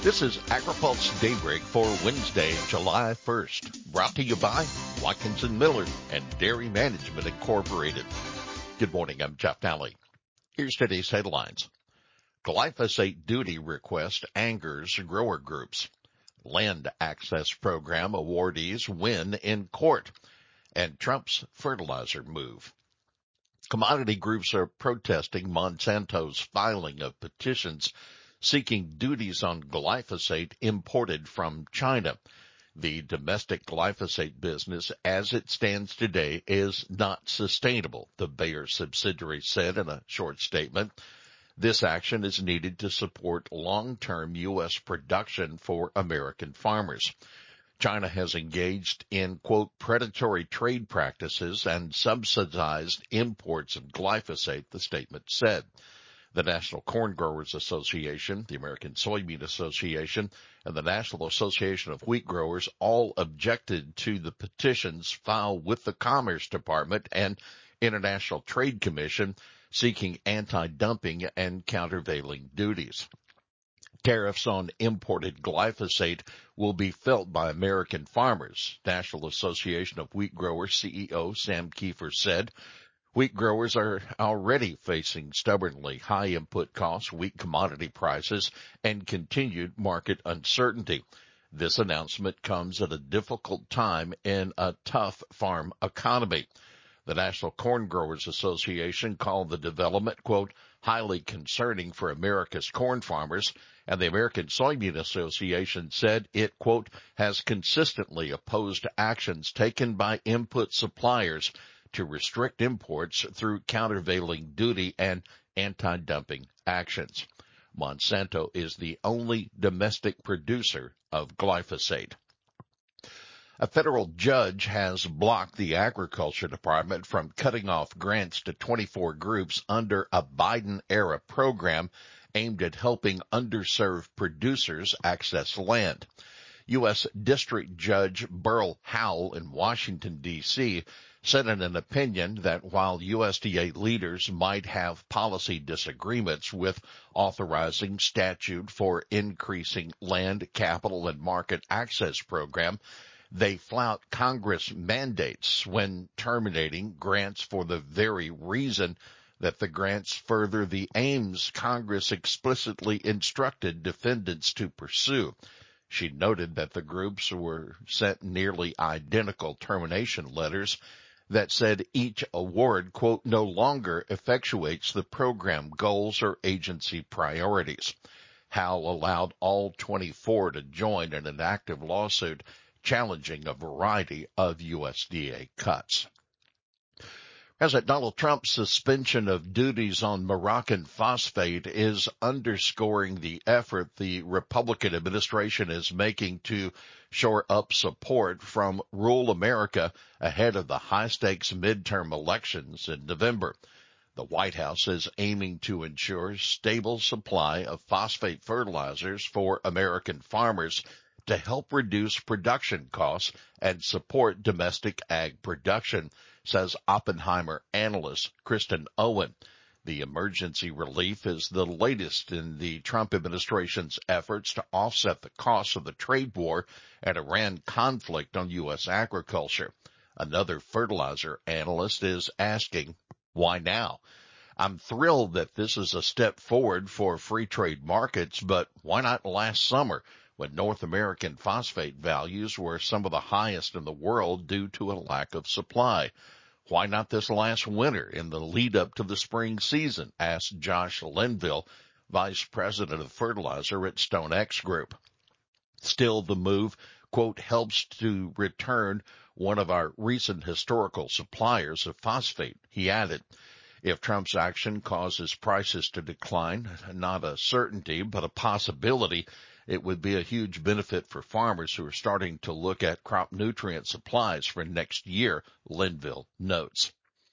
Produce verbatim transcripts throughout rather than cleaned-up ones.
This is AgriPulse Daybreak for Wednesday, July first, brought to you by Watkinson Miller and Dairy Management Incorporated. Good morning, I'm Jeff Daly. Here's today's headlines. Glyphosate duty request angers grower groups. Land access program awardees win in court. And Trump's fertilizer move. Commodity groups are protesting Monsanto's filing of petitions seeking duties on glyphosate imported from China. The domestic glyphosate business as it stands today is not sustainable, the Bayer subsidiary said in a short statement. This action is needed to support long-term U S production for American farmers. China has engaged in, quote, predatory trade practices and subsidized imports of glyphosate, the statement said. The National Corn Growers Association, the American Soybean Association, and the National Association of Wheat Growers all objected to the petitions filed with the Commerce Department and International Trade Commission seeking anti-dumping and countervailing duties. Tariffs on imported glyphosate will be felt by American farmers, National Association of Wheat Growers C E O Sam Kiefer said. Wheat growers are already facing stubbornly high input costs, weak commodity prices, and continued market uncertainty. This announcement comes at a difficult time in a tough farm economy. The National Corn Growers Association called the development, quote, highly concerning for America's corn farmers, and the American Soybean Association said it, quote, has consistently opposed actions taken by input suppliers to restrict imports through countervailing duty and anti-dumping actions. Monsanto is the only domestic producer of glyphosate. A federal judge has blocked the Agriculture Department from cutting off grants to twenty-four groups under a Biden-era program aimed at helping underserved producers access land. U S. District Judge Burl Howell in Washington, D C said in an opinion that while U S D A leaders might have policy disagreements with authorizing statute for increasing land, capital, and market access program, they flout Congress mandates when terminating grants for the very reason that the grants further the aims Congress explicitly instructed defendants to pursue. She noted that the groups were sent nearly identical termination letters that said each award, quote, no longer effectuates the program goals or agency priorities. Howell allowed all twenty-four to join in an active lawsuit challenging a variety of U S D A cuts. President Donald Trump's suspension of duties on Moroccan phosphate is underscoring the effort the Republican administration is making to shore up support from rural America ahead of the high-stakes midterm elections in November. The White House is aiming to ensure stable supply of phosphate fertilizers for American farmers to help reduce production costs and support domestic ag production, says Oppenheimer analyst Kristen Owen. The emergency relief is the latest in the Trump administration's efforts to offset the costs of the trade war and Iran conflict on U S agriculture. Another fertilizer analyst is asking, why now? I'm thrilled that this is a step forward for free trade markets, but why not last summer, when North American phosphate values were some of the highest in the world due to a lack of supply? Why not this last winter in the lead up to the spring season? Asked Josh Linville, Vice President of Fertilizer at StoneX Group. Still, the move, quote, helps to return one of our recent historical suppliers of phosphate, he added. If Trump's action causes prices to decline, not a certainty, but a possibility, it would be a huge benefit for farmers who are starting to look at crop nutrient supplies for next year, Linville notes.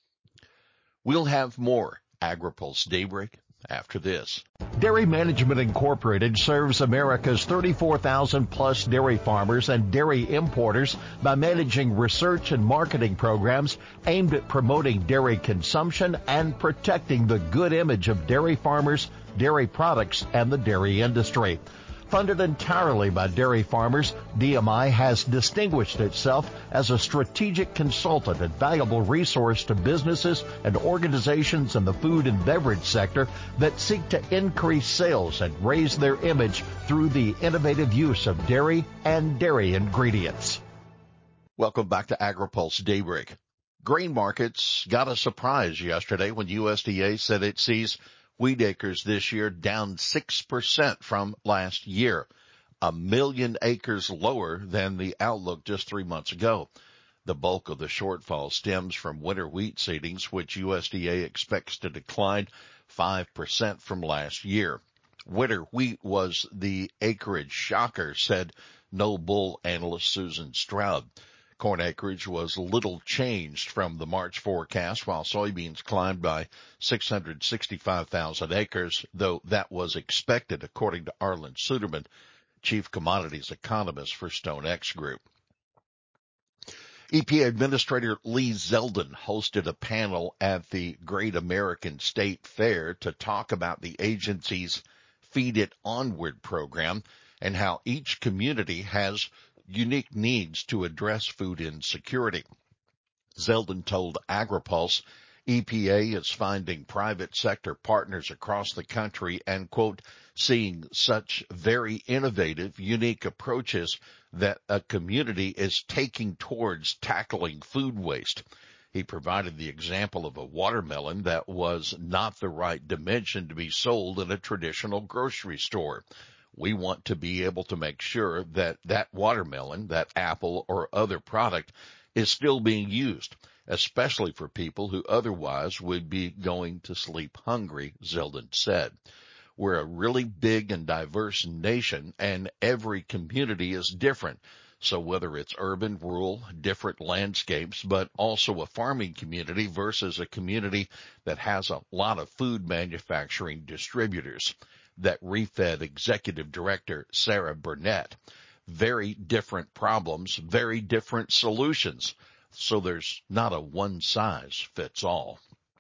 We'll have more AgriPulse Daybreak after this. Dairy Management Incorporated serves America's thirty-four thousand plus dairy farmers and dairy importers by managing research and marketing programs aimed at promoting dairy consumption and protecting the good image of dairy farmers, dairy products, and the dairy industry. Funded entirely by dairy farmers, D M I has distinguished itself as a strategic consultant and valuable resource to businesses and organizations in the food and beverage sector that seek to increase sales and raise their image through the innovative use of dairy and dairy ingredients. Welcome back to AgriPulse Daybreak. Grain markets got a surprise yesterday when U S D A said it sees wheat acres this year down six percent from last year, a million acres lower than the outlook just three months ago. The bulk of the shortfall stems from winter wheat seedings, which U S D A expects to decline five percent from last year. Winter wheat was the acreage shocker, said No Bull analyst Susan Stroud. Corn acreage was little changed from the March forecast, while soybeans climbed by six hundred sixty-five thousand acres, though that was expected, according to Arlen Suderman, chief commodities economist for StoneX Group. E P A Administrator Lee Zeldin hosted a panel at the Great American State Fair to talk about the agency's Feed It Onward program and how each community has unique needs to address food insecurity. Zeldin told AgriPulse E P A is finding private sector partners across the country and, quote, seeing such very innovative, unique approaches that a community is taking towards tackling food waste. He provided the example of a watermelon that was not the right dimension to be sold in a traditional grocery store. We want to be able to make sure that that watermelon, that apple or other product is still being used, especially for people who otherwise would be going to sleep hungry, Zeldin said. We're a really big and diverse nation, and every community is different. So whether it's urban, rural, different landscapes, but also a farming community versus a community that has a lot of food manufacturing distributors. That ReFed executive director, Sarah Burnett. Very different problems, very different solutions. So there's not a one-size-fits-all.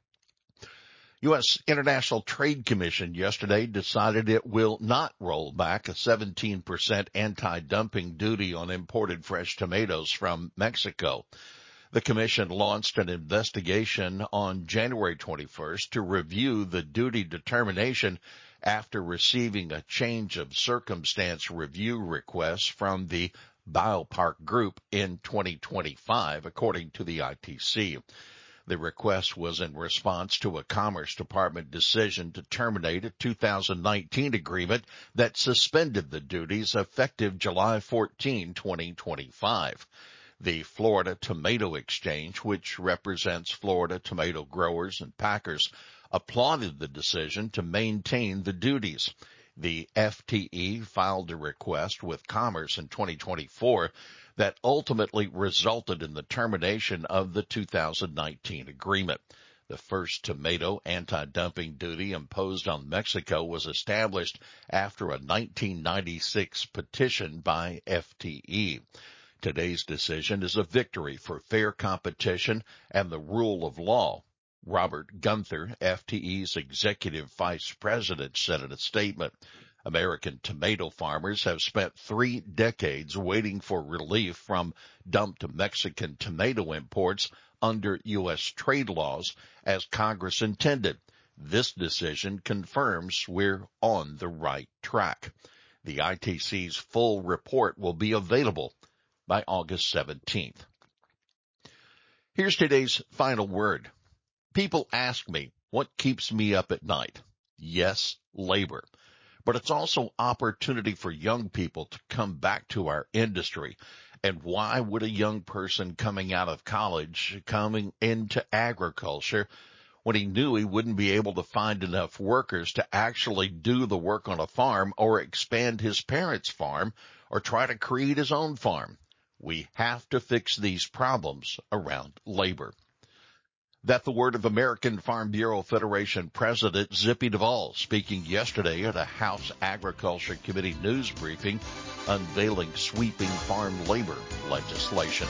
U S International Trade Commission yesterday decided it will not roll back a seventeen percent anti-dumping duty on imported fresh tomatoes from Mexico. The commission launched an investigation on January twenty-first to review the duty determination after receiving a change of circumstance review request from the Biopark Group in twenty twenty-five, according to the I T C. The request was in response to a Commerce Department decision to terminate a two thousand nineteen agreement that suspended the duties effective July fourteenth, twenty twenty-five. The Florida Tomato Exchange, which represents Florida tomato growers and packers, applauded the decision to maintain the duties. The F T E filed a request with Commerce in twenty twenty-four that ultimately resulted in the termination of the two thousand nineteen agreement. The first tomato anti-dumping duty imposed on Mexico was established after a nineteen ninety-six petition by F T E. Today's decision is a victory for fair competition and the rule of law. Robert Gunther, F T E's executive vice president, said in a statement, American tomato farmers have spent three decades waiting for relief from dumped Mexican tomato imports under U S trade laws as Congress intended. This decision confirms we're on the right track. The I T C's full report will be available by August seventeenth. Here's today's final word. People ask me, what keeps me up at night? Yes, labor. But it's also opportunity for young people to come back to our industry. And why would a young person coming out of college, coming into agriculture, when he knew he wouldn't be able to find enough workers to actually do the work on a farm or expand his parents' farm or try to create his own farm? We have to fix these problems around labor. That the word of American Farm Bureau Federation President Zippy Duvall speaking yesterday at a House Agriculture Committee news briefing unveiling sweeping farm labor legislation.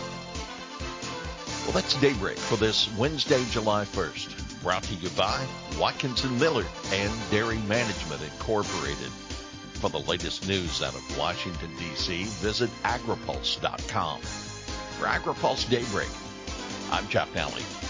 Well, that's Daybreak for this Wednesday, July first. Brought to you by Watkinson Miller and Dairy Management Incorporated. For the latest news out of Washington, D C, visit agripulse dot com. For AgriPulse Daybreak, I'm Jeff Nally.